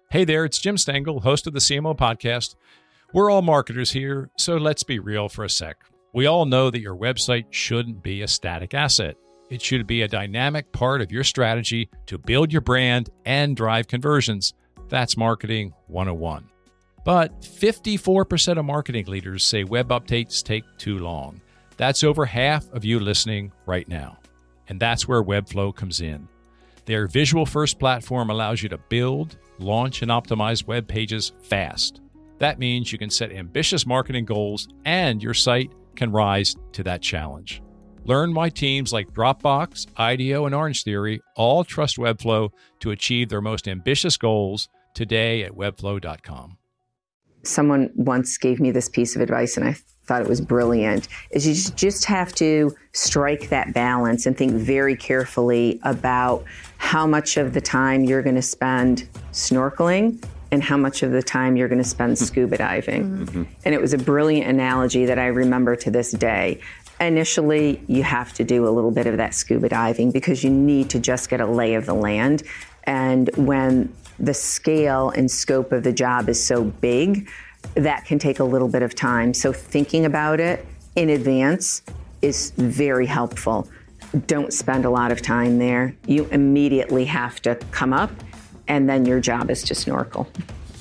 Hey there, it's Jim Stengel, host of the CMO Podcast. We're all marketers here, so let's be real for a sec. We all know that your website shouldn't be a static asset. It should be a dynamic part of your strategy to build your brand and drive conversions. That's Marketing 101. But 54% of marketing leaders say web updates take too long. That's over half of you listening right now. And that's where Webflow comes in. Their visual-first platform allows you to build, launch, and optimize web pages fast. That means you can set ambitious marketing goals and your site can rise to that challenge. Learn why teams like Dropbox, IDEO, and Orangetheory all trust Webflow to achieve their most ambitious goals today at webflow.com. Someone once gave me this piece of advice and I thought it was brilliant, is you just have to strike that balance and think very carefully about how much of the time you're going to spend snorkeling and how much of the time you're going to spend scuba diving. Mm-hmm. And it was a brilliant analogy that I remember to this day. Initially, you have to do a little bit of that scuba diving because you need to just get a lay of the land. And when the scale and scope of the job is so big, that can take a little bit of time. So thinking about it in advance is very helpful. Don't spend a lot of time there. You immediately have to come up, and then your job is to snorkel.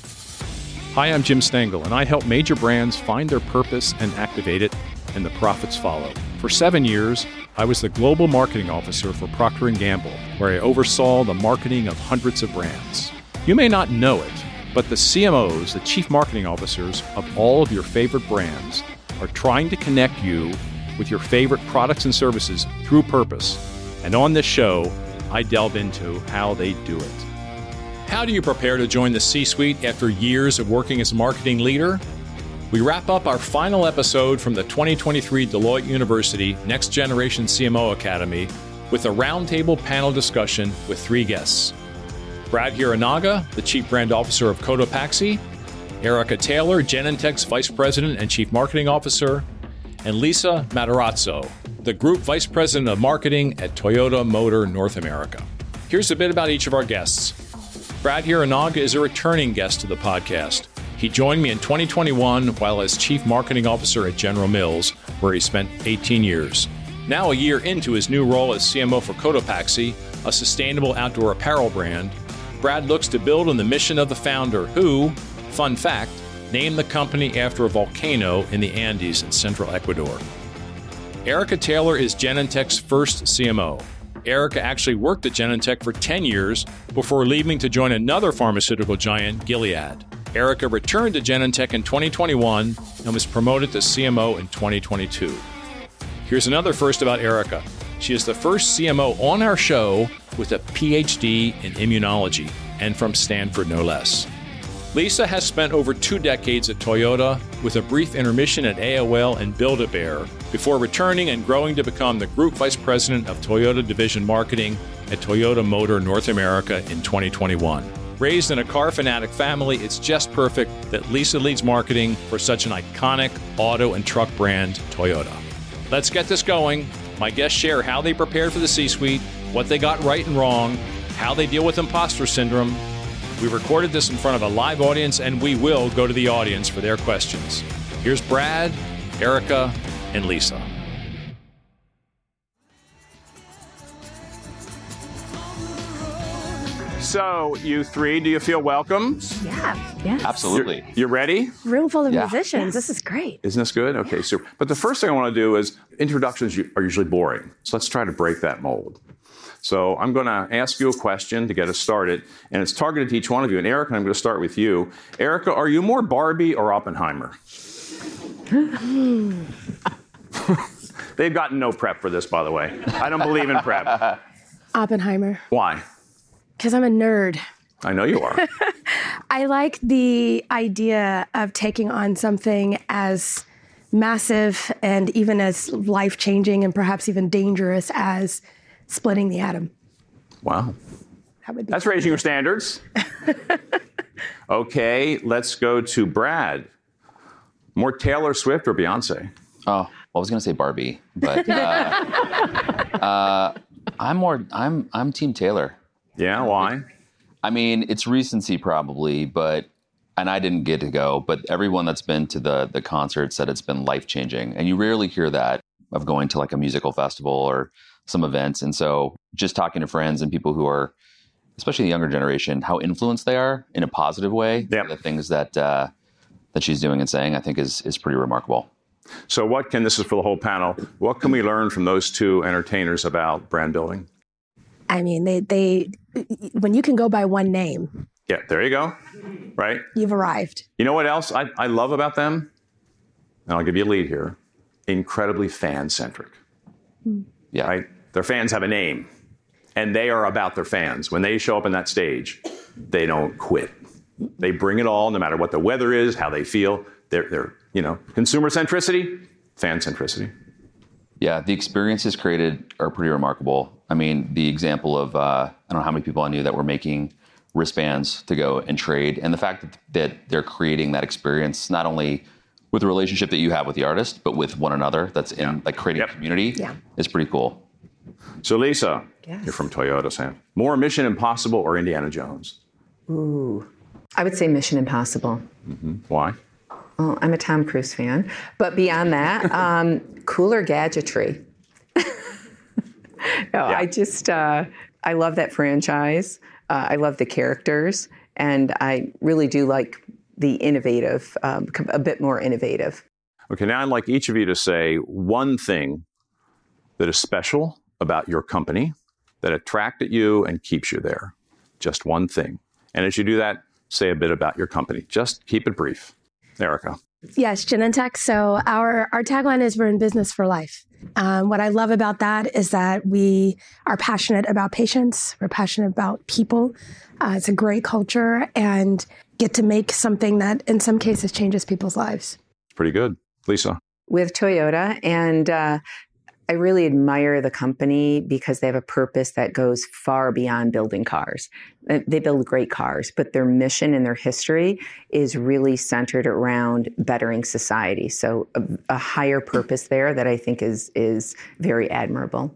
Hi, I'm Jim Stengel, and I help major brands find their purpose and activate it, and the profits follow. For 7 years, I was the global marketing officer for Procter & Gamble, where I oversaw the marketing of hundreds of brands. You may not know it, but the CMOs, the chief marketing officers of all of your favorite brands, are trying to connect you with your favorite products and services through purpose. And on this show, I delve into how they do it. How do you prepare to join the C-suite after years of working as a marketing leader? We wrap up our final episode from the 2023 Deloitte University Next Generation CMO Academy with a roundtable panel discussion with 3 guests. Brad Hiranaga, the Chief Brand Officer of Cotopaxi, Erica Taylor, Genentech's Vice President and Chief Marketing Officer, and Lisa Matarazzo, the Group Vice President of Marketing at Toyota Motor North America. Here's a bit about each of our guests. Brad Hiranaga is a returning guest to the podcast. He joined me in 2021 while as Chief Marketing Officer at General Mills, where he spent 18 years. Now a year into his new role as CMO for Cotopaxi, a sustainable outdoor apparel brand, Brad looks to build on the mission of the founder who, fun fact, named the company after a volcano in the Andes in central Ecuador. Erica Taylor is Genentech's first CMO. Erica actually worked at Genentech for 10 years before leaving to join another pharmaceutical giant, Gilead. Erica returned to Genentech in 2021 and was promoted to CMO in 2022. Here's another first about Erica. She is the first CMO on our show with a PhD in immunology, and from Stanford no less. Lisa has spent over 2 decades at Toyota with a brief intermission at AOL and Build-A-Bear before returning and growing to become the Group Vice President of Toyota Division Marketing at Toyota Motor North America in 2021. Raised in a car fanatic family, it's just perfect that Lisa leads marketing for such an iconic auto and truck brand, Toyota. Let's get this going. My guests share how they prepared for the C-suite, what they got right and wrong, how they deal with imposter syndrome. We recorded this in front of a live audience, and we will go to the audience for their questions. Here's Brad, Erica, and Lisa. So, you 3, do you feel welcome? Yeah. Absolutely. You ready? Room full of Yeah. musicians. This is great. Isn't this good? Okay, super. But the first thing I want to do is, introductions are usually boring. So let's try to break that mold. So I'm going to ask you a question to get us started, and it's targeted to each one of you. And Erica, I'm going to start with you. Erica, are you more Barbie or Oppenheimer? They've gotten no prep for this, by the way. I don't believe in prep. Oppenheimer. Why? Because I'm a nerd. I know you are. I like the idea of taking on something as massive and even as life-changing and perhaps even dangerous as splitting the atom. Wow. That That's raising your standards. Okay, let's go to Brad. More Taylor Swift or Beyonce? Oh, well, I was going to say Barbie, but I'm Team Taylor. Yeah, why? I mean, it's recency probably, and I didn't get to go, but everyone that's been to the concert said it's been life-changing. And you rarely hear that of going to like a musical festival or some events. And so just talking to friends and people who are, especially the younger generation, how influenced they are in a positive way. Yep. The things that she's doing and saying, I think is pretty remarkable. So this is for the whole panel, what can we learn from those two entertainers about brand building? I mean, they when you can go by one name. Yeah, there you go. Right? You've arrived. You know what else I love about them? And I'll give you a lead here. Incredibly fan-centric. Yeah. Right? Their fans have a name, and they are about their fans. When they show up on that stage, they don't quit. They bring it all, no matter what the weather is, how they feel. They're consumer centricity, fan centricity. Yeah, the experiences created are pretty remarkable. I mean, the example of, I don't know how many people I knew that were making wristbands to go and trade. And the fact that they're creating that experience, not only with the relationship that you have with the artist, but with one another, that's in like creating a community, is pretty cool. So Lisa, you're from Toyota, Sam. More Mission Impossible or Indiana Jones? Ooh, I would say Mission Impossible. Mm-hmm. Why? Well, I'm a Tom Cruise fan. But beyond that, cooler gadgetry. I love that franchise. I love the characters. And I really do like the innovative, a bit more innovative. Okay, now I'd like each of you to say one thing that is special about your company that attracted you and keeps you there. Just one thing. And as you do that, say a bit about your company. Just keep it brief. Erica. Yes, Genentech. So our tagline is we're in business for life. What I love about that is that we are passionate about patients. We're passionate about people. It's a great culture and get to make something that in some cases changes people's lives. Pretty good. Lisa. With Toyota, and I really admire the company because they have a purpose that goes far beyond building cars. They build great cars, but their mission and their history is really centered around bettering society. So a higher purpose there that I think is very admirable.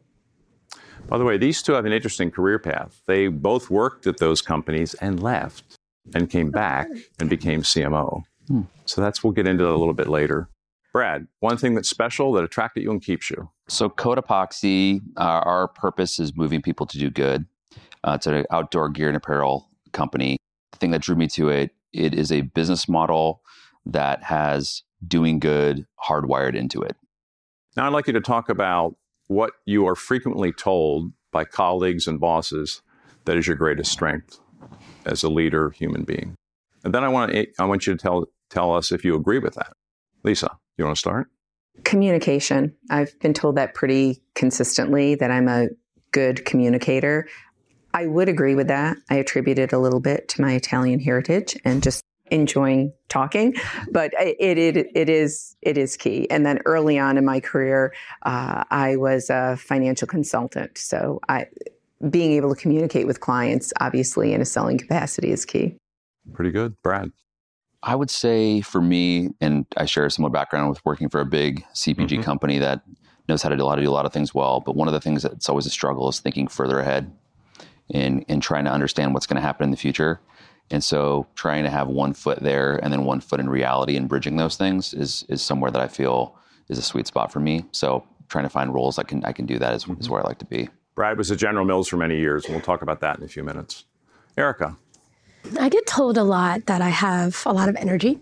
By the way, these two have an interesting career path. They both worked at those companies and left and came back and became CMO. So we'll get into that a little bit later. Brad, one thing that's special that attracted you and keeps you? So Code Epoxy, our purpose is moving people to do good. It's an outdoor gear and apparel company. The thing that drew me to it is a business model that has doing good hardwired into it. Now I'd like you to talk about what you are frequently told by colleagues and bosses that is your greatest strength as a leader, human being. And then I want you to tell us if you agree with that. Lisa, you want to start? Communication. I've been told that pretty consistently, that I'm a good communicator. I would agree with that. I attribute it a little bit to my Italian heritage and just enjoying talking, but it is key. And then early on in my career, I was a financial consultant. So being able to communicate with clients, obviously in a selling capacity, is key. Pretty good. Brad? I would say for me, and I share a similar background with working for a big CPG company that knows how to do a lot of things well. But one of the things that's always a struggle is thinking further ahead and trying to understand what's going to happen in the future. And so trying to have one foot there and then one foot in reality and bridging those things is somewhere that I feel is a sweet spot for me. So trying to find roles I can do that is where I like to be. Brad was at General Mills for many years, and we'll talk about that in a few minutes. Erica? I get told a lot that I have a lot of energy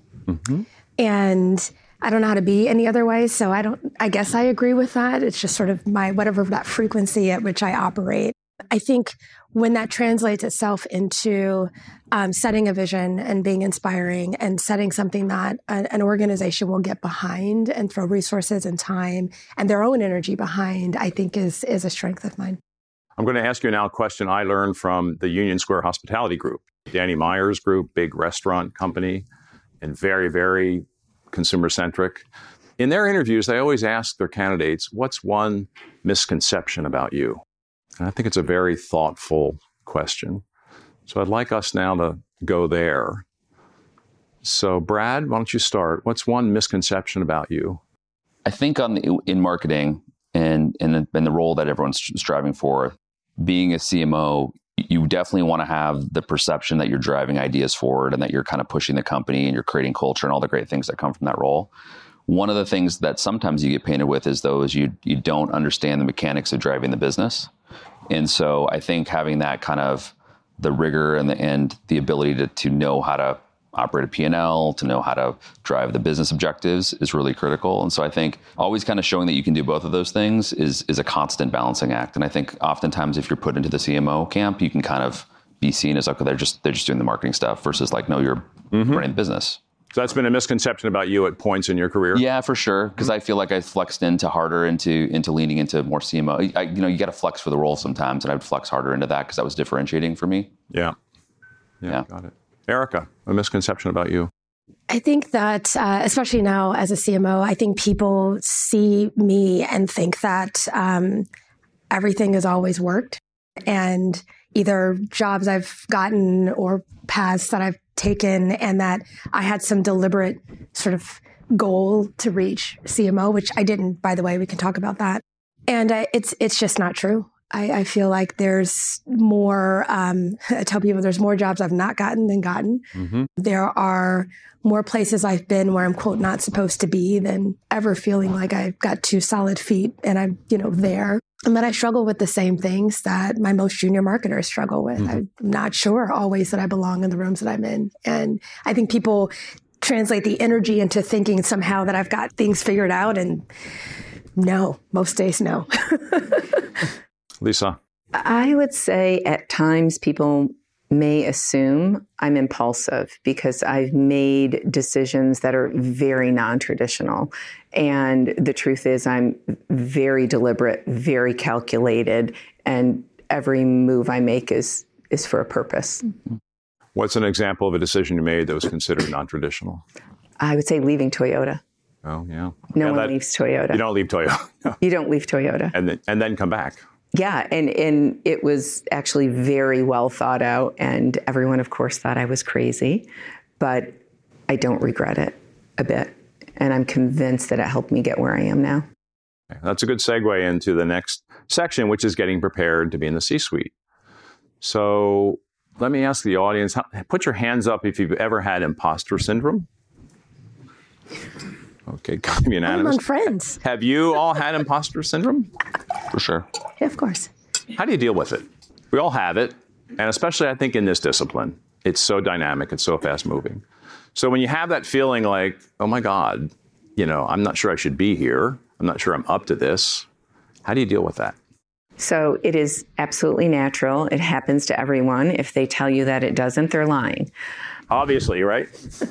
and I don't know how to be any other way. So I guess I agree with that. It's just sort of whatever that frequency at which I operate. I think when that translates itself into setting a vision and being inspiring and setting something that an organization will get behind and throw resources and time and their own energy behind, I think is a strength of mine. I'm going to ask you now a question I learned from the Union Square Hospitality Group. Danny Myers Group, big restaurant company, and very, very consumer-centric. In their interviews, they always ask their candidates, what's one misconception about you? And I think it's a very thoughtful question. So I'd like us now to go there. So Brad, why don't you start? What's one misconception about you? I think in marketing and the role that everyone's striving for, being a CMO, you definitely want to have the perception that you're driving ideas forward and that you're kind of pushing the company and you're creating culture and all the great things that come from that role. One of the things that sometimes you get painted with is those you don't understand the mechanics of driving the business. And so I think having that kind of the rigor and the ability to know how to operate a P&L, to know how to drive the business objectives is really critical. And so I think always kind of showing that you can do both of those things is a constant balancing act. And I think oftentimes if you're put into the CMO camp, you can kind of be seen as like, they're just doing the marketing stuff versus like, no, you're running the business. So that's been a misconception about you at points in your career? Yeah, for sure. Because I feel like I flexed harder into leaning into more CMO. You got to flex for the role sometimes, and I'd flex harder into that because that was differentiating for me. Yeah. Got it. Erica, a misconception about you? I think that, especially now as a CMO, I think people see me and think that everything has always worked. And either jobs I've gotten or paths that I've taken, and that I had some deliberate sort of goal to reach CMO, which I didn't, by the way. We can talk about that. And it's just not true. I feel like there's more, I tell people there's more jobs I've not gotten than gotten. Mm-hmm. There are more places I've been where I'm, quote, not supposed to be than ever feeling like I've got 2 solid feet and I'm, there. And that I struggle with the same things that my most junior marketers struggle with. Mm-hmm. I'm not sure always that I belong in the rooms that I'm in. And I think people translate the energy into thinking somehow that I've got things figured out. And no, most days, no. Lisa? I would say at times people may assume I'm impulsive because I've made decisions that are very non-traditional. And the truth is I'm very deliberate, very calculated, and every move I make is for a purpose. What's an example of a decision you made that was considered non-traditional? I would say leaving Toyota. Oh, yeah. No one leaves Toyota. You don't leave Toyota. No. You don't leave Toyota. And then come back. Yeah, and it was actually very well thought out, and everyone, of course, thought I was crazy, but I don't regret it a bit, and I'm convinced that it helped me get where I am now. Okay, that's a good segue into the next section, which is getting prepared to be in the C-suite. So let me ask the audience, put your hands up if you've ever had imposter syndrome. Okay, kind of unanimous. Among friends. Have you all had imposter syndrome? For sure. Yeah, of course. How do you deal with it? We all have it. And especially, I think, in this discipline, it's so dynamic, it's so fast moving. So when you have that feeling like, oh my God, I'm not sure I should be here. I'm not sure I'm up to this. How do you deal with that? So it is absolutely natural. It happens to everyone. If they tell you that it doesn't, they're lying. Obviously, right?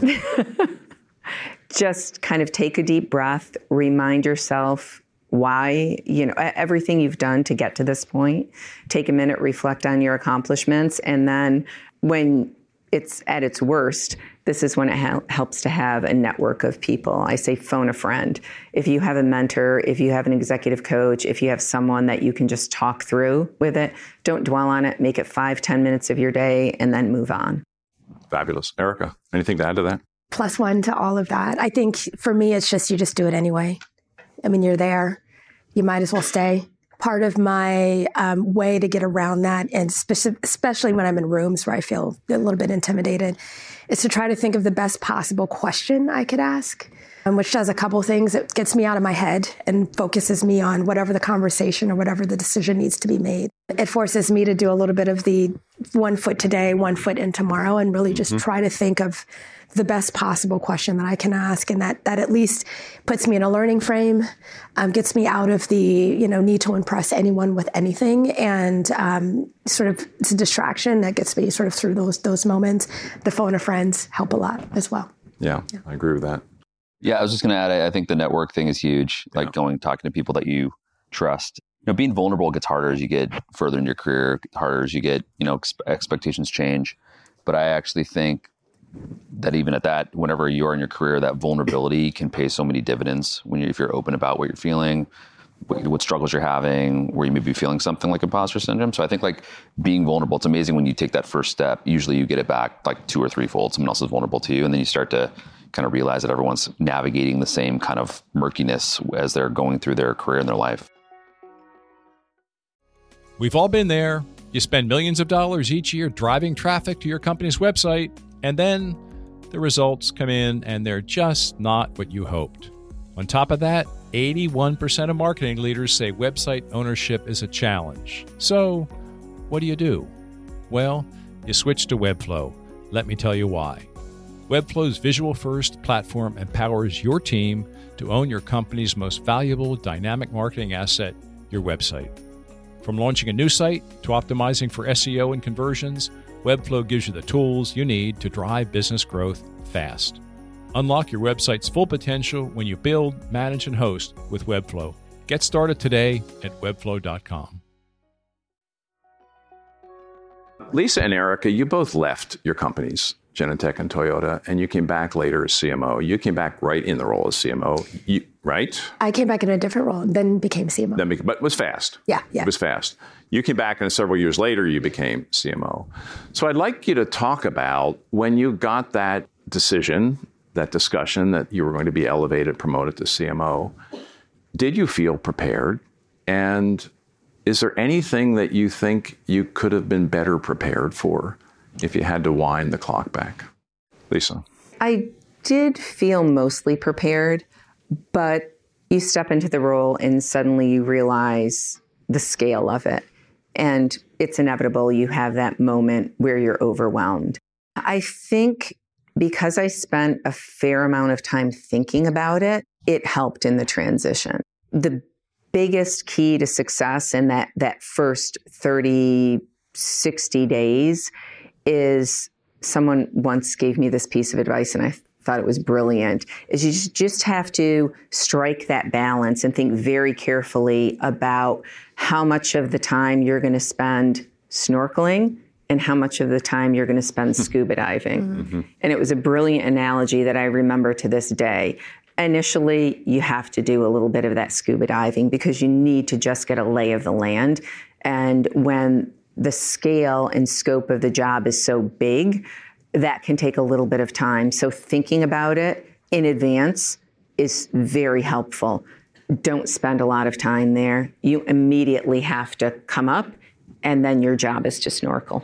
Just kind of take a deep breath, remind yourself why, everything you've done to get to this point. Take a minute, reflect on your accomplishments. And then when it's at its worst, this is when it helps to have a network of people. I say phone a friend. If you have a mentor, if you have an executive coach, if you have someone that you can just talk through with it, don't dwell on it. Make it 5-10 minutes of your day and then move on. Fabulous. Erica, anything to add to that? +1 to all of that. I think for me, it's just, you just do it anyway. I mean, you're there. You might as well stay. Part of my way to get around that, and especially when I'm in rooms where I feel a little bit intimidated, is to try to think of the best possible question I could ask, which does a couple things. It gets me out of my head and focuses me on whatever the conversation or whatever the decision needs to be made. It forces me to do a little bit of the 1 foot today, 1 foot in tomorrow, and really just try to think of the best possible question that I can ask. And that at least puts me in a learning frame, gets me out of the, need to impress anyone with anything. And sort of it's a distraction that gets me sort of through those moments. The phone of friends help a lot as well. Yeah, I agree with that. Yeah, I was just going to add, I think the network thing is huge. Like talking to people that you trust. Being vulnerable gets harder as you get further in your career, harder as you get, expectations change. But I actually think that even at that, whenever you are in your career, that vulnerability can pay so many dividends if you're open about what you're feeling, what struggles you're having, where you may be feeling something like imposter syndrome. So I think like being vulnerable, it's amazing when you take that first step. Usually you get it back like 2 or 3-fold. Someone else is vulnerable to you. And then you start to kind of realize that everyone's navigating the same kind of murkiness as they're going through their career and their life. We've all been there. You spend millions of dollars each year driving traffic to your company's website, and then the results come in and they're just not what you hoped. On top of that, 81% of marketing leaders say website ownership is a challenge. So, what do? Well, you switch to Webflow. Let me tell you why. Webflow's visual-first platform empowers your team to own your company's most valuable dynamic marketing asset, your website. From launching a new site to optimizing for SEO and conversions, Webflow gives you the tools you need to drive business growth fast. Unlock your website's full potential when you build, manage, and host with Webflow. Get started today at webflow.com. Lisa and Erica, you both left your companies, Genentech and Toyota, and you came back later as CMO. You came back right in the role as CMO, right? I came back in a different role and then became CMO. But it was fast. Yeah. It was fast. You came back and several years later, you became CMO. So I'd like you to talk about when you got that decision, that discussion that you were going to be elevated, promoted to CMO. Did you feel prepared? And is there anything that you think you could have been better prepared for if you had to wind the clock back? Lisa. I did feel mostly prepared, but you step into the role and suddenly you realize the scale of it. And it's inevitable you have that moment where you're overwhelmed. I think because I spent a fair amount of time thinking about it, it helped in the transition. The biggest key to success in that first 30, 60 days is, someone once gave me this piece of advice and I thought it was brilliant, is you just have to strike that balance and think very carefully about how much of the time you're going to spend snorkeling and how much of the time you're going to spend scuba diving. Mm-hmm. And it was a brilliant analogy that I remember to this day. Initially, you have to do a little bit of that scuba diving because you need to just get a lay of the land. And when the scale and scope of the job is so big, that can take a little bit of time. So thinking about it in advance is very helpful. Don't spend a lot of time there. You immediately have to come up, and then your job is to snorkel.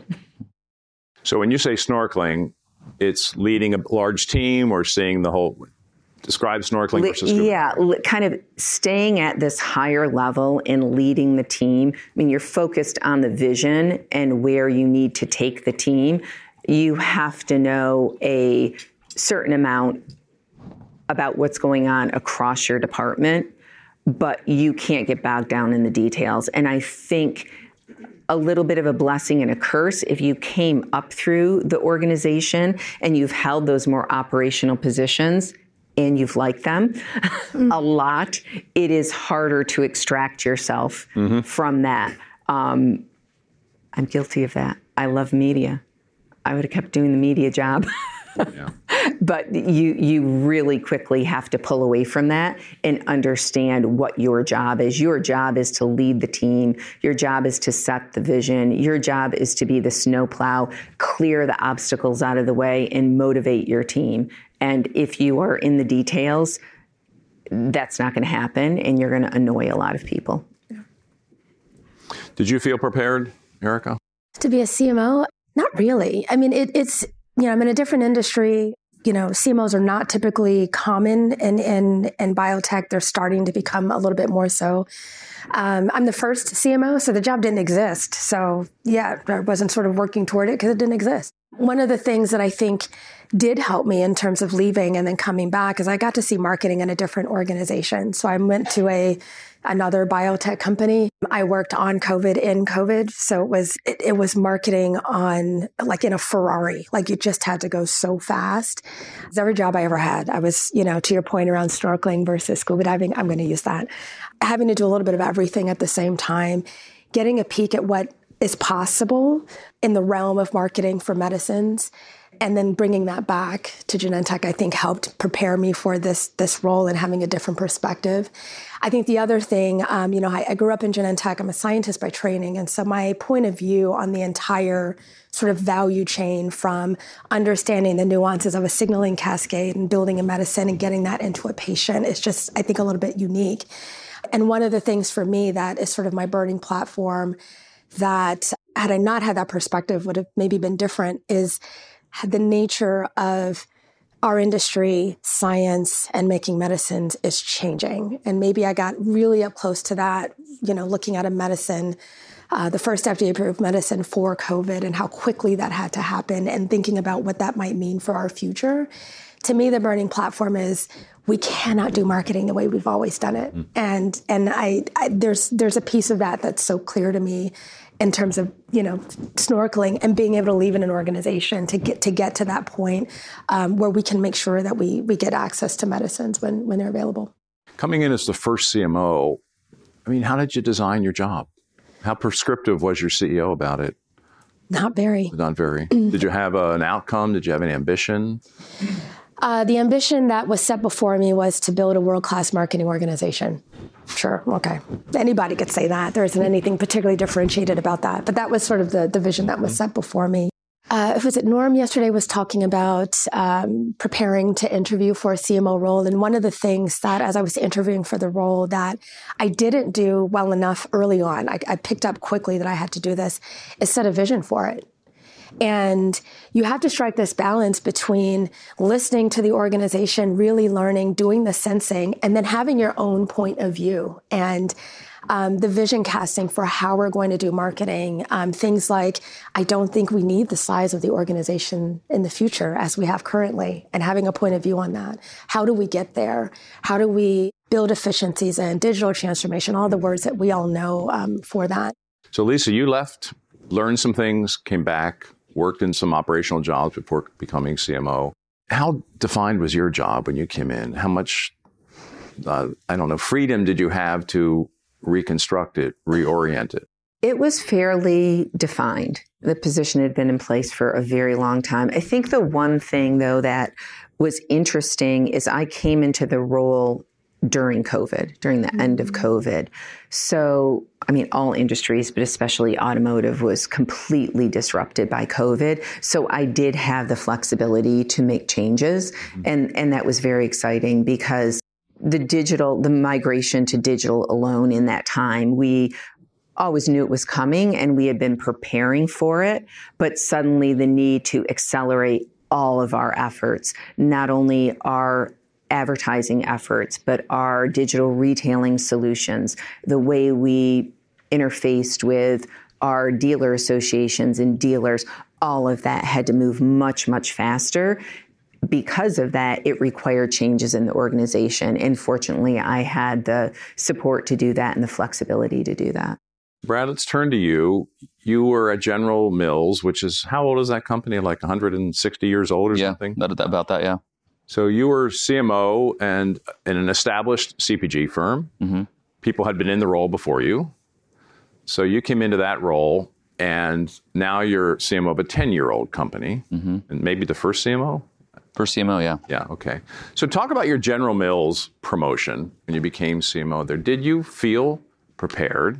So when you say snorkeling, it's leading a large team or seeing the whole... Describe snorkeling versus scuba. Yeah, kind of staying at this higher level and leading the team. I mean, you're focused on the vision and where you need to take the team. You have to know a certain amount about what's going on across your department, but you can't get bogged down in the details. And I think a little bit of a blessing and a curse, if you came up through the organization and you've held those more operational positions, and you've liked them a lot, it is harder to extract yourself from that. I'm guilty of that. I love media. I would have kept doing the media job. Yeah. But you really quickly have to pull away from that and understand what your job is. Your job is to lead the team. Your job is to set the vision. Your job is to be the snowplow, clear the obstacles out of the way, and motivate your team. And if you are in the details, that's not going to happen, and you're going to annoy a lot of people. Yeah. Did you feel prepared, Erica? To be a CMO? Not really. I mean, it's, I'm in a different industry. CMOs are not typically common in biotech. They're starting to become a little bit more so. I'm the first CMO, so the job didn't exist. So yeah, I wasn't sort of working toward it because it didn't exist. One of the things that I think did help me in terms of leaving and then coming back is I got to see marketing in a different organization. So I went to another biotech company. I worked on COVID in COVID. So it was marketing on like in a Ferrari, like you just had to go so fast. It was every job I ever had. I was, to your point around snorkeling versus scuba diving, I'm going to use that. Having to do a little bit of everything at the same time, getting a peek at what is possible in the realm of marketing for medicines. And then bringing that back to Genentech, I think helped prepare me for this role and having a different perspective. I think the other thing, I grew up in Genentech. I'm a scientist by training. And so my point of view on the entire sort of value chain from understanding the nuances of a signaling cascade and building a medicine and getting that into a patient is just, I think, a little bit unique. And one of the things for me that is sort of my burning platform that had I not had that perspective, would have maybe been different, is the nature of our industry, science, and making medicines is changing. And maybe I got really up close to that, looking at a medicine, the first FDA-approved medicine for COVID, and how quickly that had to happen, and thinking about what that might mean for our future. To me, the burning platform is we cannot do marketing the way we've always done it. And there's a piece of that that's so clear to me in terms of, snorkeling and being able to leave in an organization to get to that point where we can make sure that we get access to medicines when they're available. Coming in as the first CMO, how did you design your job? How prescriptive was your CEO about it? Not very. Not very. Did you have an outcome? Did you have any ambition? The ambition that was set before me was to build a world-class marketing organization. Sure, okay. Anybody could say that. There isn't anything particularly differentiated about that. But that was sort of the vision that was set before me. Was it Norm yesterday was talking about preparing to interview for a CMO role. And one of the things that, as I was interviewing for the role, that I didn't do well enough early on, I picked up quickly that I had to do this, is set a vision for it. And you have to strike this balance between listening to the organization, really learning, doing the sensing, and then having your own point of view and the vision casting for how we're going to do marketing. Things like, I don't think we need the size of the organization in the future as we have currently, and having a point of view on that. How do we get there? How do we build efficiencies and digital transformation, all the words that we all know for that. So Lisa, you left, learned some things, came back, worked in some operational jobs before becoming CMO. How defined was your job when you came in? How much, freedom did you have to reconstruct it, reorient it? It was fairly defined. The position had been in place for a very long time. I think the one thing, though, that was interesting is I came into the role during COVID, during the end of COVID. So, all industries, but especially automotive, was completely disrupted by COVID. So I did have the flexibility to make changes. And that was very exciting because the migration to digital alone in that time, we always knew it was coming and we had been preparing for it. But suddenly the need to accelerate all of our efforts, not only our advertising efforts, but our digital retailing solutions, the way we interfaced with our dealer associations and dealers, all of that had to move much, much faster. Because of that, it required changes in the organization. And fortunately, I had the support to do that and the flexibility to do that. Brad, let's turn to you. You were at General Mills, which is, how old is that company? Like 160 years old or something? About that, yeah. So you were CMO and in an established CPG firm. Mm-hmm. People had been in the role before you. So you came into that role, and now you're CMO of a 10-year-old company, and maybe the first CMO? First CMO, yeah. Yeah, okay. So talk about your General Mills promotion when you became CMO there. Did you feel prepared?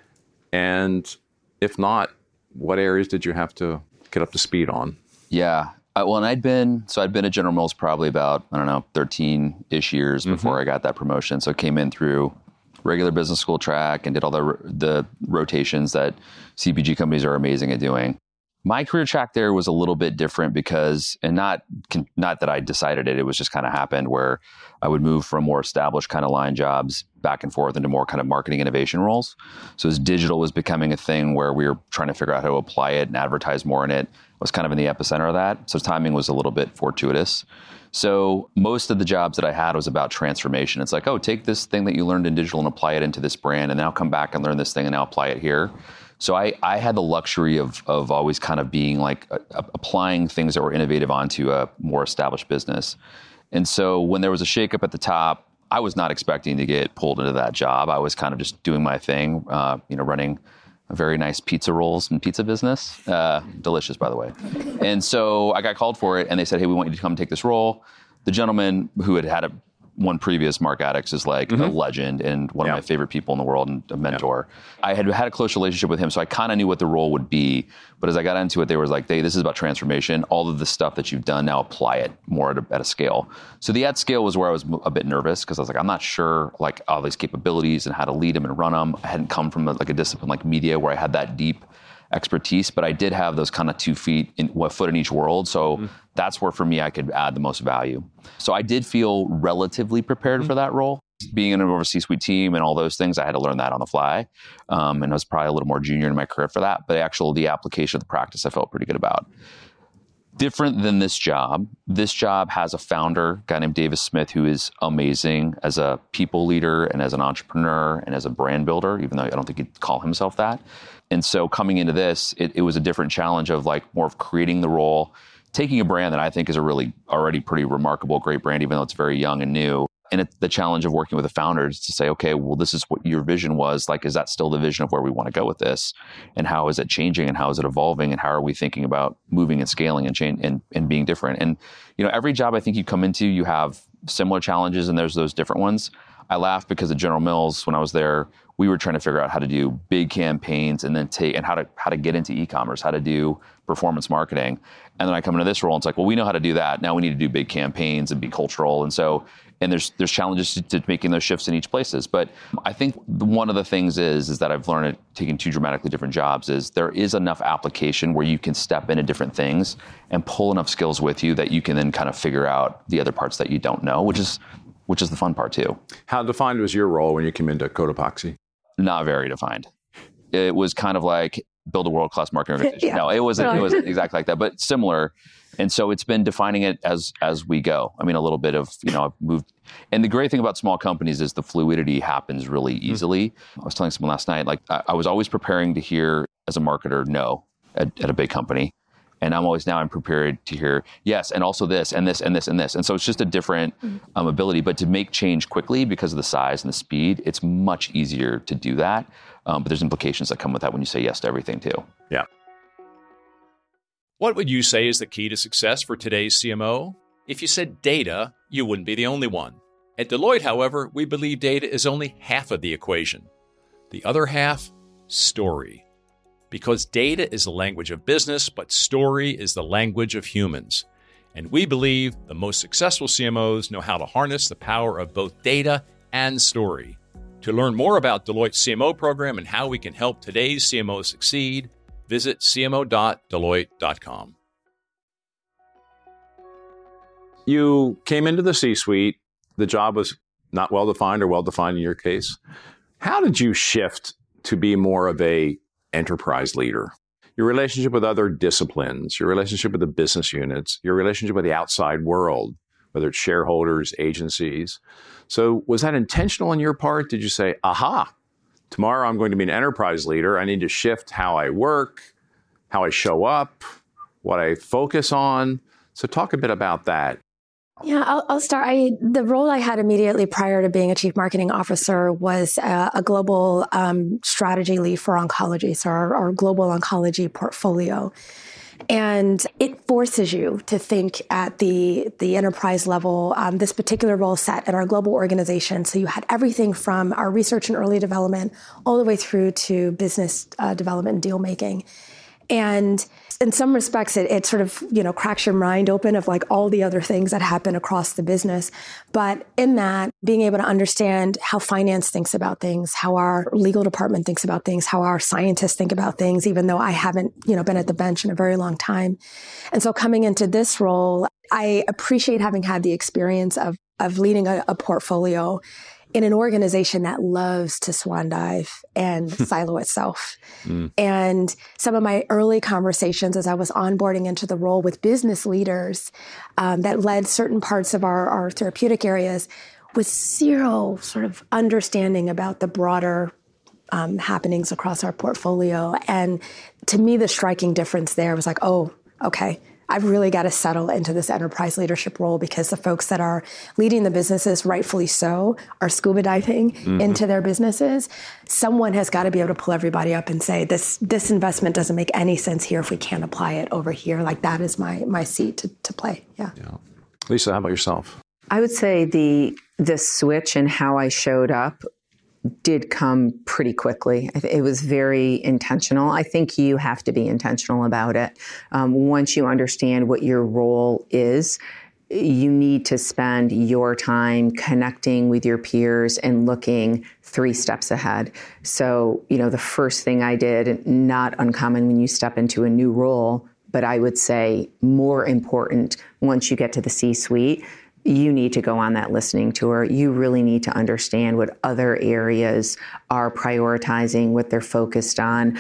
And if not, what areas did you have to get up to speed on? Yeah. And I'd been at General Mills probably about, 13-ish years before I got that promotion. So I came in through regular business school track and did all the rotations that CPG companies are amazing at doing. My career track there was a little bit different because, and not that I decided it, it was just kind of happened where I would move from more established kind of line jobs back and forth into more kind of marketing innovation roles. So as digital was becoming a thing where we were trying to figure out how to apply it and advertise more in it, I was kind of in the epicenter of that. So timing was a little bit fortuitous. So most of the jobs that I had was about transformation. It's like, oh, take this thing that you learned in digital and apply it into this brand, and now come back and learn this thing and now apply it here. So I had the luxury of always kind of being like applying things that were innovative onto a more established business. And so when there was a shakeup at the top, I was not expecting to get pulled into that job. I was kind of just doing my thing, running a very nice pizza rolls and pizza business. Delicious, by the way. And so I got called for it, and they said, hey, we want you to come take this role. The gentleman who had one previous, Mark Addix, is like a legend and one of my favorite people in the world and a mentor. I had a close relationship with him, so I kind of knew what the role would be. But as I got into it, they were like, hey, this is about transformation. All of the stuff that you've done, now apply it more at a scale. So the at scale was where I was a bit nervous because I was like, I'm not sure like all these capabilities and how to lead them and run them. I hadn't come from a discipline like media where I had that deep expertise, but I did have those kind of 2 feet in what foot in each world. So that's where for me, I could add the most value. So I did feel relatively prepared for that role. Being in an overseas C-suite team and all those things, I had to learn that on the fly. And I was probably a little more junior in my career for that. But the application of the practice, I felt pretty good about. Different than this job has a founder, a guy named Davis Smith, who is amazing as a people leader and as an entrepreneur and as a brand builder, even though I don't think he'd call himself that. And so coming into this, it was a different challenge of like more of creating the role, taking a brand that I think is a really already pretty remarkable, great brand, even though it's very young and new. And the challenge of working with the founders to say, okay, well, this is what your vision was. Like, is that still the vision of where we want to go with this? And how is it changing and how is it evolving? And how are we thinking about moving and scaling and change and being different? And, every job I think you come into, you have similar challenges and there's those different ones. I laugh because at General Mills, when I was there, we were trying to figure out how to do big campaigns and then how to get into e-commerce, how to do performance marketing. And then I come into this role and it's like, well, we know how to do that. Now we need to do big campaigns and be cultural. And there's challenges to making those shifts in each places. But I think one of the things is that I've learned at taking 2 dramatically different jobs is there is enough application where you can step into different things and pull enough skills with you that you can then kind of figure out the other parts that you don't know, which is the fun part too. How defined was your role when you came into Cotopaxi? Not very defined. It was kind of like build a world-class marketing organization. No, it wasn't exactly like that, but similar. And so it's been defining it as we go. I mean, a little bit of, I've moved. And the great thing about small companies is the fluidity happens really easily. I was telling someone last night, like I was always preparing to hear as a marketer, no, at a big company. And I'm prepared to hear yes, and also this, and this, and this, and this. And so it's just a different ability. But to make change quickly because of the size and the speed, it's much easier to do that. But there's implications that come with that when you say yes to everything too. Yeah. What would you say is the key to success for today's CMO? If you said data, you wouldn't be the only one. At Deloitte, however, we believe data is only half of the equation. The other half, story. Because data is the language of business, but story is the language of humans. And we believe the most successful CMOs know how to harness the power of both data and story. To learn more about Deloitte's CMO program and how we can help today's CMOs succeed, visit cmo.deloitte.com. You came into the C-suite. The job was not well-defined or well-defined in your case. How did you shift to be more of a enterprise leader? Your relationship with other disciplines, your relationship with the business units, your relationship with the outside world, whether it's shareholders, agencies. So was that intentional on your part? Did you say, aha, tomorrow I'm going to be an enterprise leader. I need to shift how I work, how I show up, what I focus on. So talk a bit about that. Yeah, I'll start. The role I had immediately prior to being a chief marketing officer was a global strategy lead for oncology, so our global oncology portfolio. And it forces you to think at the enterprise level. This particular role sat at our global organization. So you had everything from our research and early development all the way through to business development and deal making. And in some respects, it sort of, cracks your mind open of like all the other things that happen across the business. But in that, being able to understand how finance thinks about things, how our legal department thinks about things, how our scientists think about things, even though I haven't, been at the bench in a very long time. And so coming into this role, I appreciate having had the experience of leading a portfolio in an organization that loves to swan dive and silo itself. And some of my early conversations as I was onboarding into the role with business leaders that led certain parts of our therapeutic areas with zero sort of understanding about the broader happenings across our portfolio. And to me, the striking difference there was like, oh, okay, I've really got to settle into this enterprise leadership role because the folks that are leading the businesses, rightfully so, are scuba diving into their businesses. Someone has got to be able to pull everybody up and say, this investment doesn't make any sense here if we can't apply it over here. Like that is my seat to play. Yeah. Lisa, how about yourself? I would say the switch and how I showed up did come pretty quickly. It was very intentional. I think you have to be intentional about it. Once you understand what your role is, you need to spend your time connecting with your peers and looking 3 steps ahead. So, the first thing I did, not uncommon when you step into a new role, but I would say more important once you get to the C-suite, you need to go on that listening tour. You really need to understand what other areas are prioritizing, what they're focused on.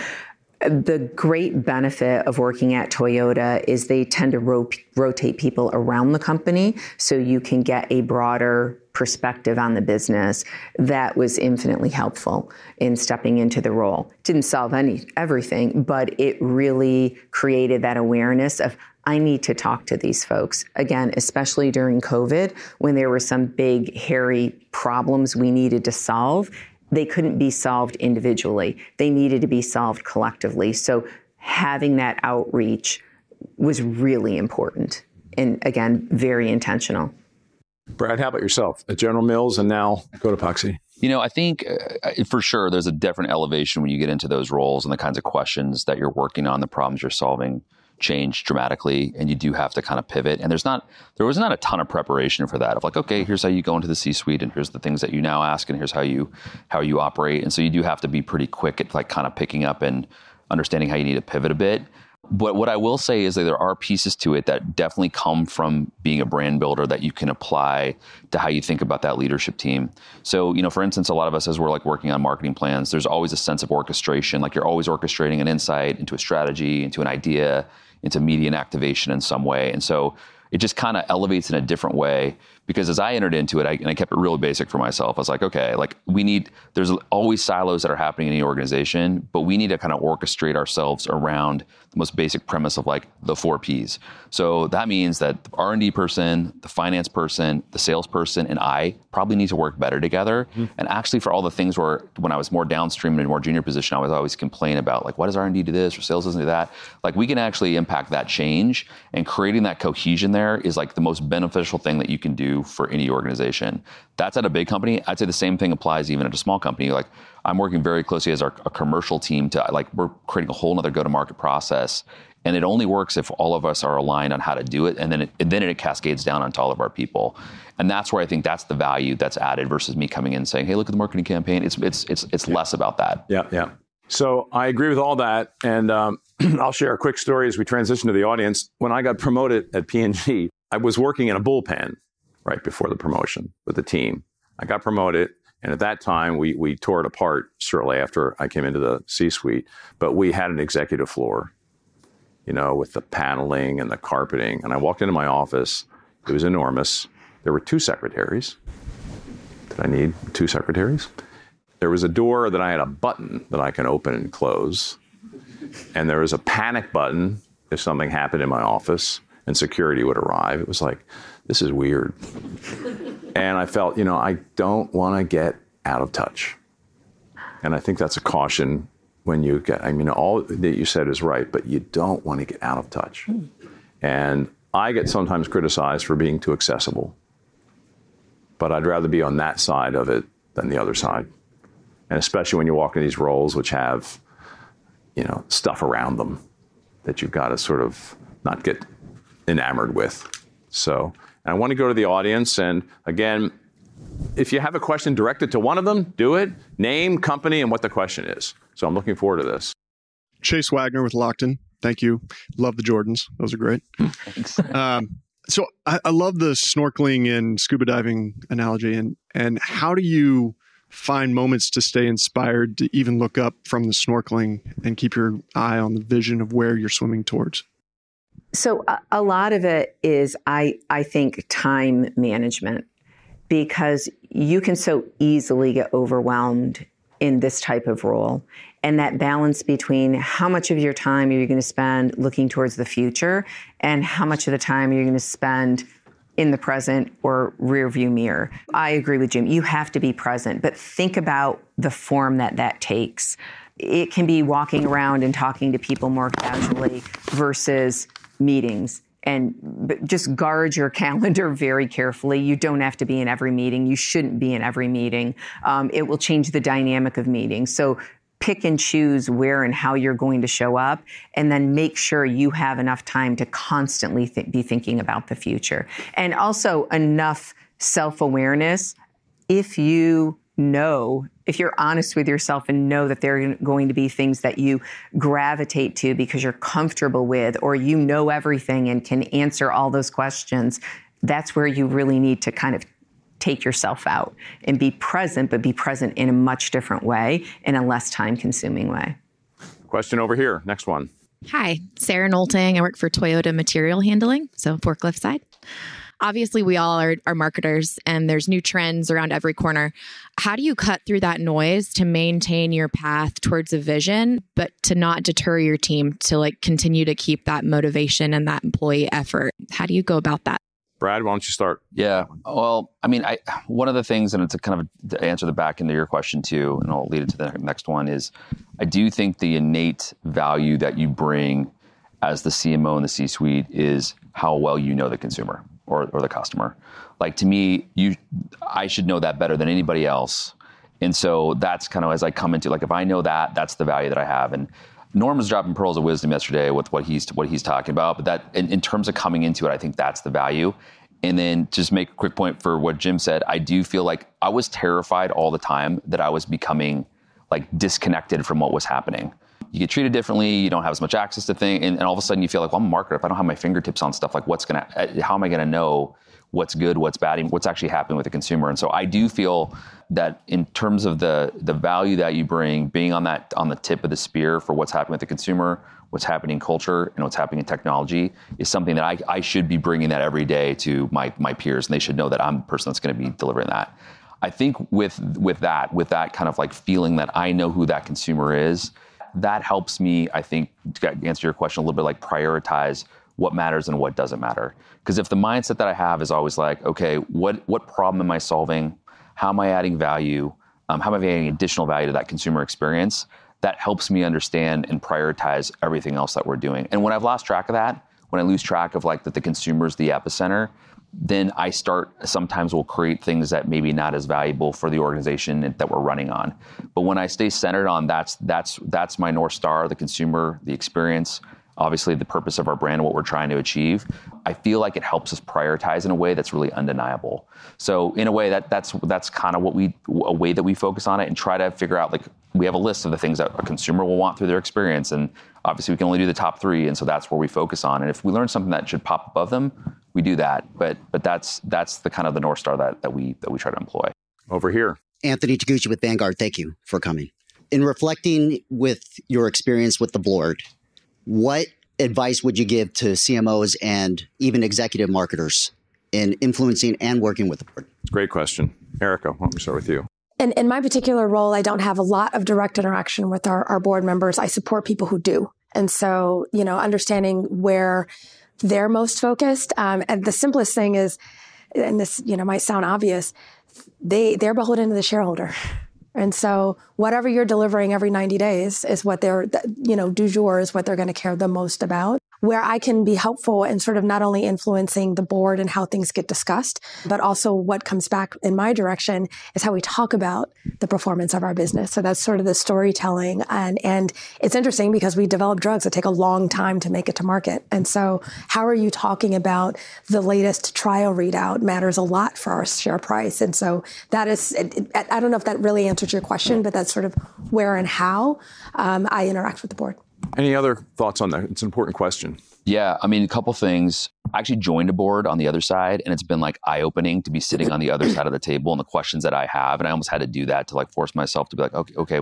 The great benefit of working at Toyota is they tend to rotate people around the company so you can get a broader perspective on the business. That was infinitely helpful in stepping into the role. Didn't solve everything, but it really created that awareness of, I need to talk to these folks. Again, especially during COVID, when there were some big, hairy problems we needed to solve. They couldn't be solved individually. They needed to be solved collectively. So having that outreach was really important and, again, very intentional. Brad, how about yourself? At General Mills and now Cotopaxi? I think for sure there's a different elevation when you get into those roles, and the kinds of questions that you're working on, the problems you're solving change dramatically, and you do have to kind of pivot. And there was not a ton of preparation for that of like, okay, here's how you go into the C-suite, and here's the things that you now ask, and here's how you operate. And so you do have to be pretty quick at like kind of picking up and understanding how you need to pivot a bit. But what I will say is that there are pieces to it that definitely come from being a brand builder that you can apply to how you think about that leadership team. So, for instance, a lot of us, as we're like working on marketing plans, there's always a sense of orchestration. Like you're always orchestrating an insight into a strategy, into an idea, into media and activation in some way. And so it just kind of elevates in a different way, because as I entered into it, I kept it really basic for myself. I was like, okay, there's always silos that are happening in any organization, but we need to kind of orchestrate ourselves around the most basic premise of like the 4 Ps. So that means that the R&D person, the finance person, the salesperson, and I probably need to work better together. Mm-hmm. And actually for all the things where when I was more downstream in a more junior position, I was always complain about like, why does R&D do this or sales doesn't do that? Like we can actually impact that change, and creating that cohesion there is like the most beneficial thing that you can do for any organization. That's at a big company. I'd say the same thing applies even at a small company. Like I'm working very closely as a commercial team to like, we're creating a whole nother go-to-market process. And it only works if all of us are aligned on how to do it. And then it cascades down onto all of our people. And that's where I think that's the value that's added versus me coming in and saying, hey, look at the marketing campaign. It's less about that. Yeah. So I agree with all that. And I'll share a quick story as we transition to the audience. When I got promoted at P&G, I was working in a bullpen right before the promotion with the team. I got promoted. And at that time, we tore it apart shortly after I came into the C-suite. But we had an executive floor, with the paneling and the carpeting. And I walked into my office. It was enormous. There were 2 secretaries. Did I need 2 secretaries? There was a door that I had a button that I can open and close. And there was a panic button if something happened in my office and security would arrive. It was like, this is weird. And I felt, I don't want to get out of touch. And I think that's a caution when you get, all that you said is right, but you don't want to get out of touch. And I get sometimes criticized for being too accessible. But I'd rather be on that side of it than the other side. And especially when you walk in these roles which have, stuff around them that you've got to sort of not get enamored with. So, and I want to go to the audience. And again, if you have a question directed to one of them, do it. Name, company, and what the question is. So I'm looking forward to this. Chase Wagner with Lockton. Thank you. Love the Jordans. Those are great. Thanks. So I love the snorkeling and scuba diving analogy. And how do you find moments to stay inspired to even look up from the snorkeling and keep your eye on the vision of where you're swimming towards? So a lot of it is, I think, time management, because you can so easily get overwhelmed in this type of role. And that balance between how much of your time are you going to spend looking towards the future and how much of the time are you going to spend in the present or rear view mirror. I agree with Jim. You have to be present, but think about the form that takes. It can be walking around and talking to people more casually versus meetings. And just guard your calendar very carefully. You don't have to be in every meeting. You shouldn't be in every meeting. It will change the dynamic of meetings. So pick and choose where and how you're going to show up, and then make sure you have enough time to constantly be thinking about the future. And also enough self-awareness. If you're honest with yourself and know that there are going to be things that you gravitate to because you're comfortable with, or you know everything and can answer all those questions, that's where you really need to kind of take yourself out and be present, but be present in a much different way, in a less time-consuming way. Question over here. Next one. Hi, Sarah Nolting. I work for Toyota Material Handling, so forklift side. Obviously, we all are marketers, and there's new trends around every corner. How do you cut through that noise to maintain your path towards a vision, but to not deter your team to continue to keep that motivation and that employee effort? How do you go about that? Brad, why don't you start? Yeah. Well, I mean, one of the things, and it's a kind of to answer the back end of your question too, and I'll lead it to the next one, is I do think the innate value that you bring as the CMO in the C-suite is how well you know the consumer or the customer. Like, to me, I should know that better than anybody else. And so that's kind of, as I come into, if I know that, that's the value that I have. And Norm was dropping pearls of wisdom yesterday with what he's talking about, but that in terms of coming into it, I think that's the value. And then just make a quick point for what Jim said. I do feel like I was terrified all the time that I was becoming disconnected from what was happening. You get treated differently. You don't have as much access to things, and all of a sudden you feel like, well, I'm a marketer. If I don't have my fingertips on stuff, how am I going to know what's good, what's bad, and what's actually happening with the consumer? And so I do feel that in terms of the value that you bring, being on the tip of the spear for what's happening with the consumer, what's happening in culture, and what's happening in technology, is something that I should be bringing that every day to my peers, and they should know that I'm the person that's going to be delivering that. I think with that kind of feeling that I know who that consumer is, that helps me, I think, to answer your question a little bit, prioritize what matters and what doesn't matter. Because if the mindset that I have is always okay, what problem am I solving? How am I adding value? How am I adding additional value to that consumer experience? That helps me understand and prioritize everything else that we're doing. And when I've lost track of that, when I lose track of that the consumer's the epicenter, then I sometimes will create things that maybe not as valuable for the organization that we're running on. But when I stay centered on that's my North Star, the consumer, the experience, obviously the purpose of our brand, what we're trying to achieve, I feel like it helps us prioritize in a way that's really undeniable. So in a way that's kind of a way that we focus on it and try to figure out, we have a list of the things that a consumer will want through their experience. And obviously we can only do the top 3. And so that's where we focus on. And if we learn something that should pop above them, we do that. But that's the kind of the North Star that we try to employ. Over here. Anthony Taguchi with Vanguard. Thank you for coming. In reflecting with your experience with the board, what advice would you give to CMOs and even executive marketers in influencing and working with the board? Great question. Erica, why don't we start with you? In my particular role, I don't have a lot of direct interaction with our board members. I support people who do. And so, understanding where they're most focused. And the simplest thing is, and this, might sound obvious, they're beholden to the shareholder. And so whatever you're delivering every 90 days is what du jour is what they're going to care the most about. Where I can be helpful in sort of not only influencing the board and how things get discussed, but also what comes back in my direction is how we talk about the performance of our business. So that's sort of the storytelling. And it's interesting because we develop drugs that take a long time to make it to market. And so how are you talking about the latest trial readout matters a lot for our share price. And so that is, I don't know if that really answers your question, but that's sort of where and how I interact with the board. Any other thoughts on that? It's an important question. Yeah, I mean, a couple things. I actually joined a board on the other side, and it's been eye-opening to be sitting on the other side of the table and the questions that I have. And I almost had to do that to force myself to be okay,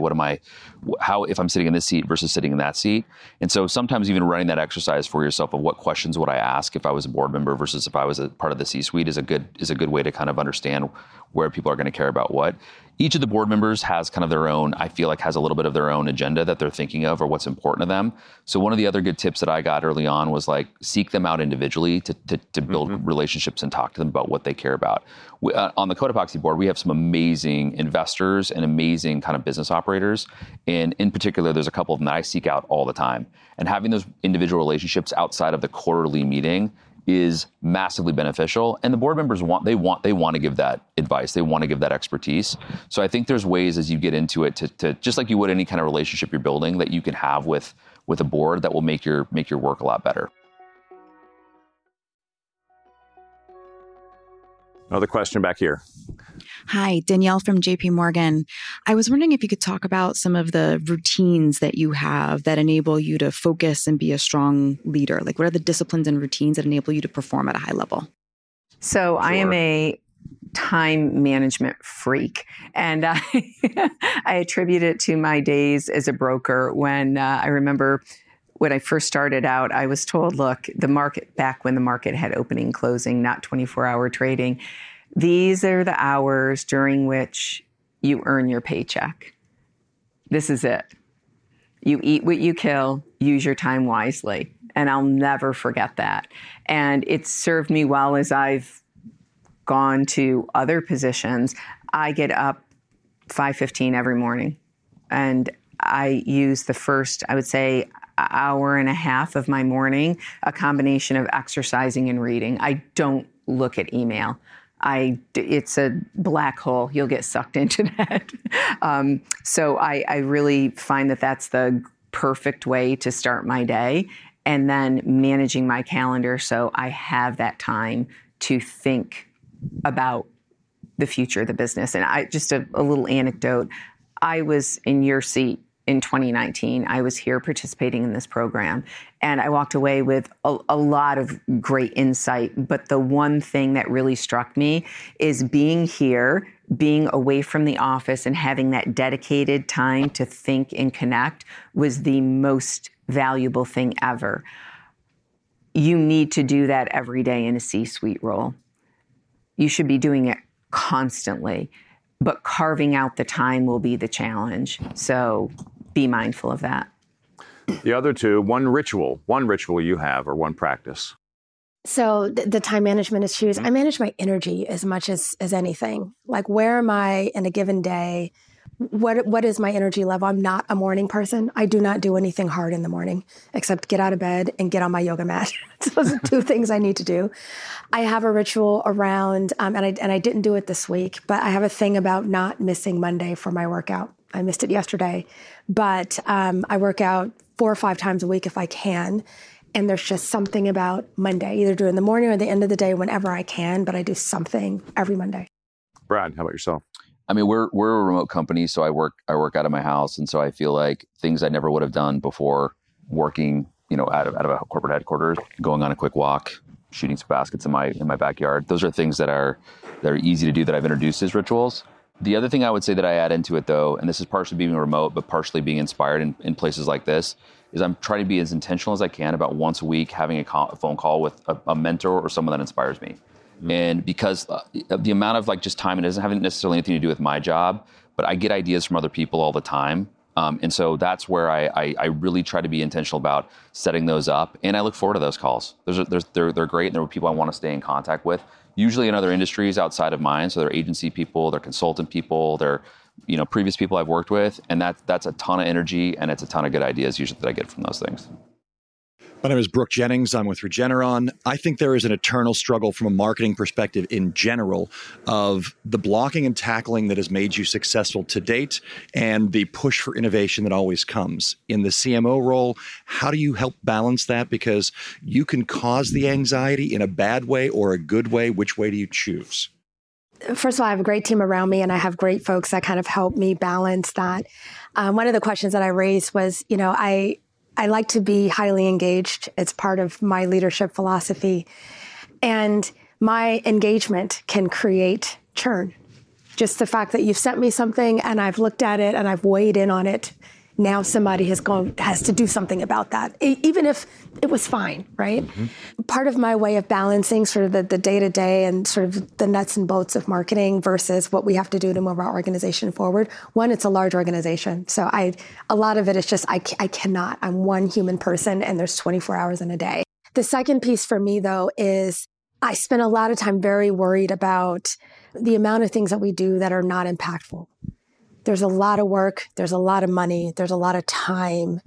if I'm sitting in this seat versus sitting in that seat. And so sometimes even running that exercise for yourself of what questions would I ask if I was a board member versus if I was a part of the C-suite is a good way to kind of understand where people are going to care about what. Each of the board members has kind of their own, I feel has a little bit of their own agenda that they're thinking of or what's important to them. So one of the other good tips that I got early on was seek them out individually to build relationships and talk to them about what they care about. On the Cotopaxi board, we have some amazing investors and amazing kind of business operators. And in particular, there's a couple of them that I seek out all the time. And having those individual relationships outside of the quarterly meeting is massively beneficial. And the board members want to give that advice. They want to give that expertise. So I think there's ways as you get into it to just like you would any kind of relationship you're building that you can have with a board that will make your work a lot better. Another question back here. Hi, Danielle from JP Morgan. I was wondering if you could talk about some of the routines that you have that enable you to focus and be a strong leader. Like, what are the disciplines and routines that enable you to perform at a high level? So I am a time management freak, and I attribute it to my days as a broker when I remember when I first started out, I was told, look, the market, back when the market had opening, closing, not 24-hour trading, these are the hours during which you earn your paycheck. This is it. You eat what you kill, use your time wisely. And I'll never forget that. And it's served me well as I've gone to other positions. I get up 5:15 every morning, and I use the first, I would say, hour and a half of my morning, a combination of exercising and reading. I don't look at email. It's a black hole. You'll get sucked into that. So I really find that that's the perfect way to start my day, and then managing my calendar so I have that time to think about the future of the business. And just a little anecdote. I was in your seat in 2019. I was here participating in this program, and I walked away with a lot of great insight. But the one thing that really struck me is being here, being away from the office, and having that dedicated time to think and connect was the most valuable thing ever. You need to do that every day in a C-suite role. You should be doing it constantly, but carving out the time will be the challenge. So be mindful of that. The other two, one ritual you have, or one practice. So the time management issues, I manage my energy as much as anything. Like, where am I in a given day? What is my energy level? I'm not a morning person. I do not do anything hard in the morning except get out of bed and get on my yoga mat. Those are two things I need to do. I have a ritual around, and I didn't do it this week, but I have a thing about not missing Monday for my workout. I missed it yesterday, but I work out 4 or 5 times a week if I can. And there's just something about Monday, either do it in the morning or the end of the day, whenever I can, but I do something every Monday. Brad, how about yourself? I mean, we're a remote company, so I work out of my house, and so I feel like things I never would have done before working, out of a corporate headquarters, going on a quick walk, shooting some baskets in my backyard. Those are things that are easy to do that I've introduced as rituals. The other thing I would say that I add into it, though, and this is partially being remote, but partially being inspired in places like this, is I'm trying to be as intentional as I can about once a week having a phone call with a mentor or someone that inspires me. And because the amount of just time, it doesn't have necessarily anything to do with my job, but I get ideas from other people all the time. And so that's where I really try to be intentional about setting those up. And I look forward to those calls. They're great, and they're people I want to stay in contact with, usually in other industries outside of mine. So they're agency people, they're consultant people, they're previous people I've worked with. And that's a ton of energy, and it's a ton of good ideas usually that I get from those things. My name is Brooke Jennings. I'm with Regeneron. I think there is an eternal struggle from a marketing perspective in general of the blocking and tackling that has made you successful to date and the push for innovation that always comes. In the CMO role, how do you help balance that? Because you can cause the anxiety in a bad way or a good way. Which way do you choose? First of all, I have a great team around me, and I have great folks that kind of help me balance that. One of the questions that I raised was, I like to be highly engaged. It's part of my leadership philosophy. And my engagement can create churn. Just the fact that you've sent me something and I've looked at it and I've weighed in on it. Now somebody has to do something about that, even if it was fine, right? Mm-hmm. Part of my way of balancing sort of the day-to-day and sort of the nuts and bolts of marketing versus what we have to do to move our organization forward. One, it's a large organization. So a lot of it is just, I cannot. I'm one human person, and there's 24 hours in a day. The second piece for me, though, is I spend a lot of time very worried about the amount of things that we do that are not impactful. There's a lot of work, there's a lot of money, there's a lot of time.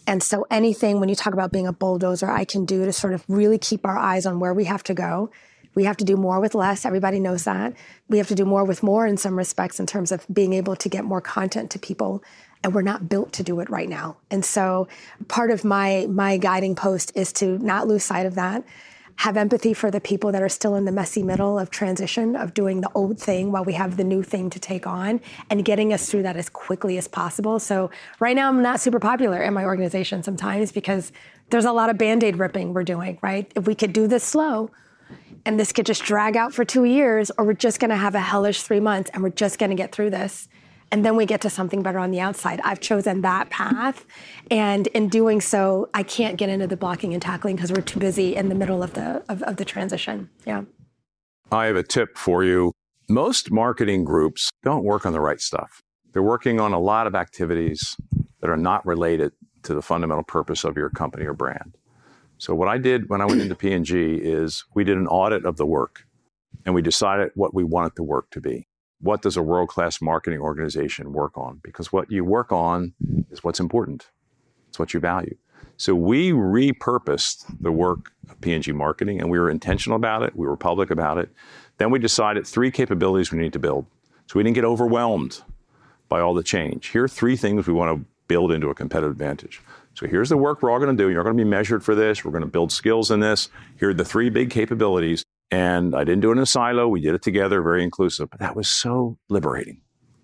And so anything, when you talk about being a bulldozer, I can do to sort of really keep our eyes on where we have to go. We have to do more with less. Everybody knows that. We have to do more with more in some respects in terms of being able to get more content to people. And we're not built to do it right now. And so part of my guiding post is to not lose sight of that. Have empathy for the people that are still in the messy middle of transition, of doing the old thing while we have the new thing to take on, and getting us through that as quickly as possible. So right now I'm not super popular in my organization sometimes because there's a lot of Band-Aid ripping we're doing, right? If we could do this slow and this could just drag out for 2 years, or we're just gonna have a hellish 3 months and we're just gonna get through this, and then we get to something better on the outside. I've chosen that path. And in doing so, I can't get into the blocking and tackling because we're too busy in the middle of the transition. Yeah. I have a tip for you. Most marketing groups don't work on the right stuff. They're working on a lot of activities that are not related to the fundamental purpose of your company or brand. So what I did when I went into P&G is we did an audit of the work, and we decided what we wanted the work to be. What does a world-class marketing organization work on? Because what you work on is what's important. It's what you value. So we repurposed the work of P&G marketing, and we were intentional about it. We were public about it. Then we decided 3 capabilities we need to build. So we didn't get overwhelmed by all the change. Here are 3 things we want to build into a competitive advantage. So here's the work we're all going to do. You're going to be measured for this. We're going to build skills in this. Here are the 3 big capabilities. And I didn't do it in a silo. We did it together, very inclusive. But that was so liberating,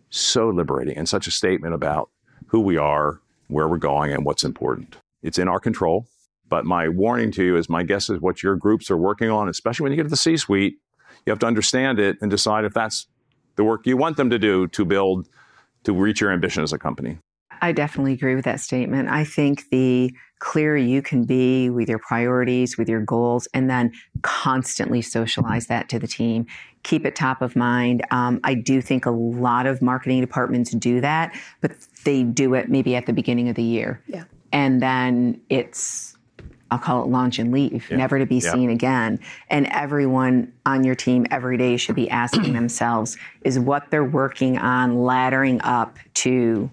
and such a statement about who we are, where we're going, and what's important. It's in our control. But my warning to you is my guess is what your groups are working on, especially when you get to the C-suite, you have to understand it and decide if that's the work you want them to do to build, to reach your ambition as a company. I definitely agree with that statement. I think the clearer you can be with your priorities, with your goals, and then constantly socialize that to the team, keep it top of mind. I do think a lot of marketing departments do that, but they do it maybe at the beginning of the year. Yeah. And then it's, I'll call it launch and leave, never to be seen again. And everyone on your team every day should be asking themselves, is what they're working on laddering up to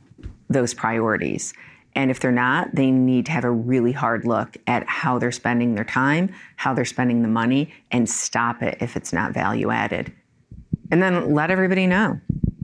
those priorities? And if they're not, they need to have a really hard look at how they're spending their time, how they're spending the money, and stop it if it's not value added. And then let everybody know,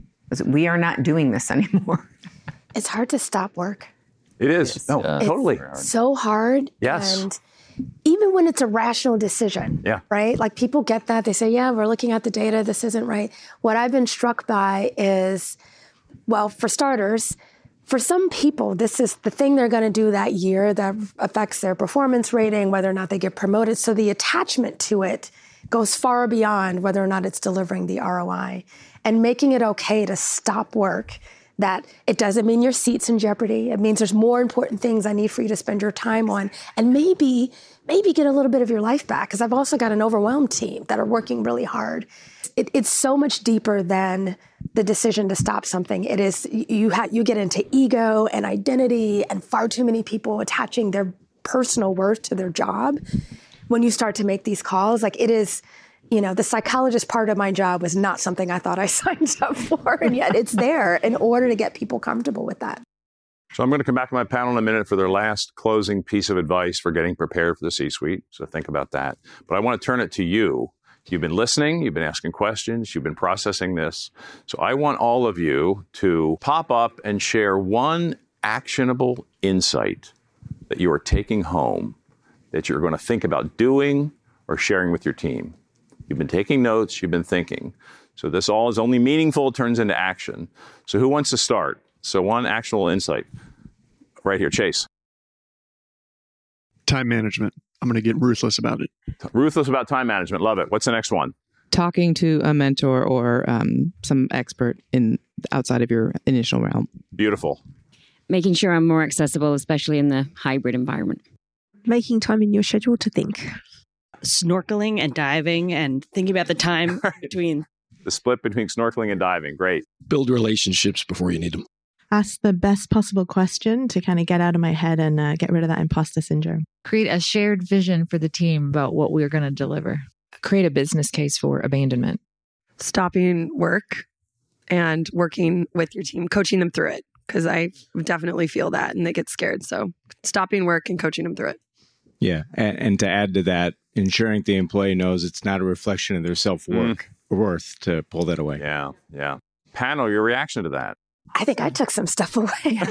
we are not doing this anymore. It's hard to stop work. It is. No, totally. It's so hard. Yes. And even when it's a rational decision, right? Like people get that. They say, yeah, we're looking at the data. This isn't right. What I've been struck by is, well, for starters, for some people, this is the thing they're going to do that year that affects their performance rating, whether or not they get promoted. So the attachment to it goes far beyond whether or not it's delivering the ROI. And making it okay to stop work, that it doesn't mean your seat's in jeopardy. It means there's more important things I need for you to spend your time on. And maybe get a little bit of your life back, because I've also got an overwhelmed team that are working really hard. It's so much deeper than the decision to stop something. It is, you get into ego and identity, and far too many people attaching their personal worth to their job. When you start to make these calls, like it is, the psychologist part of my job was not something I thought I signed up for, and yet it's there in order to get people comfortable with that. So I'm going to come back to my panel in a minute for their last closing piece of advice for getting prepared for the C-suite. So think about that. But I want to turn it to you. You've been listening, you've been asking questions, you've been processing this. So I want all of you to pop up and share one actionable insight that you are taking home that you're going to think about doing or sharing with your team. You've been taking notes, you've been thinking. So this all is only meaningful, turns into action. So who wants to start? So one actionable insight. Right here, Chase. Time management. I'm going to get ruthless about it. Ruthless about time management. Love it. What's the next one? Talking to a mentor or some expert outside of your initial realm. Beautiful. Making sure I'm more accessible, especially in the hybrid environment. Making time in your schedule to think. Snorkeling and diving and thinking about the time between. The split between snorkeling and diving. Great. Build relationships before you need them. Ask the best possible question to kind of get out of my head and get rid of that imposter syndrome. Create a shared vision for the team about what we're going to deliver. Create a business case for abandonment. Stopping work and working with your team, coaching them through it. because I definitely feel that and they get scared. So stopping work and coaching them through it. Yeah. And to add to that, ensuring the employee knows it's not a reflection of their self-worth to pull that away. Yeah. Yeah. Panel, your reaction to that? I think I took some stuff away.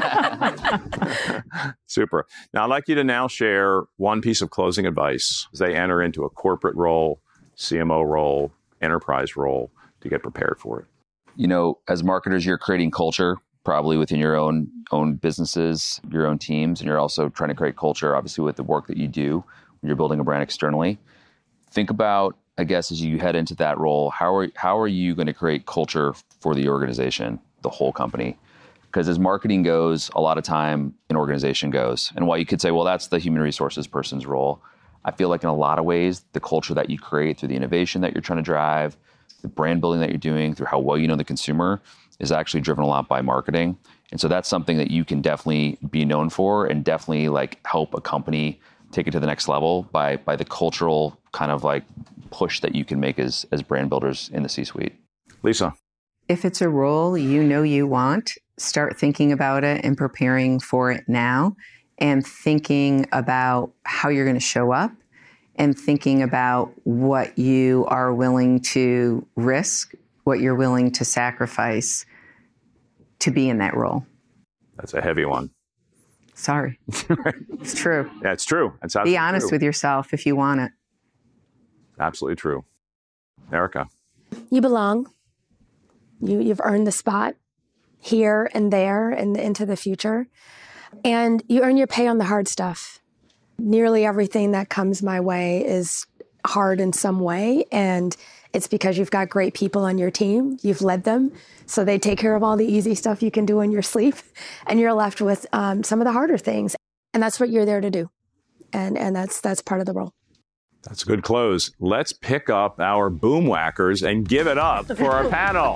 Super. Now, I'd like you to now share one piece of closing advice as they enter into a corporate role, CMO role, enterprise role to get prepared for it. You know, as marketers, you're creating culture probably within your own businesses, your own teams, and you're also trying to create culture, obviously, with the work that you do when you're building a brand externally. Think about, I guess, as you head into that role, how are you going to create culture for the organization, the whole company? Because as marketing goes, a lot of time an organization goes. And while you could say, well, that's the human resources person's role, I feel like in a lot of ways, the culture that you create through the innovation that you're trying to drive, the brand building that you're doing, through how well you know the consumer, is actually driven a lot by marketing. And so that's something that you can definitely be known for and definitely like help a company take it to the next level by the cultural kind of like push that you can make as brand builders in the C-suite. Lisa. If it's a role you want, start thinking about it and preparing for it now, and thinking about how you're going to show up and thinking about what you are willing to risk, what you're willing to sacrifice to be in that role. That's a heavy one. Sorry. It's true. Yeah, it's true. It's absolutely Be honest true. with yourself if you want it. Absolutely true. Erica. You belong. You've earned the spot here and there and into the future. And you earn your pay on the hard stuff. Nearly everything that comes my way is hard in some way. And it's because you've got great people on your team. You've led them. So they take care of all the easy stuff you can do in your sleep. And you're left with some of the harder things. And that's what you're there to do. And that's part of the role. That's a good close. Let's pick up our boom whackers and give it up for our panel.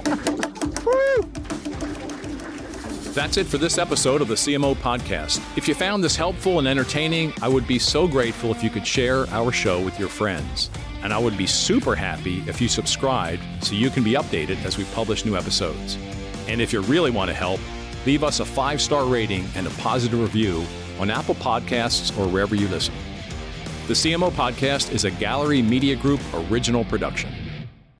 That's it for this episode of the CMO Podcast. If you found this helpful and entertaining, I would be so grateful if you could share our show with your friends. And I would be super happy if you subscribed so you can be updated as we publish new episodes. And if you really want to help, leave us a 5-star rating and a positive review on Apple Podcasts or wherever you listen. The CMO Podcast is a Gallery Media Group original production.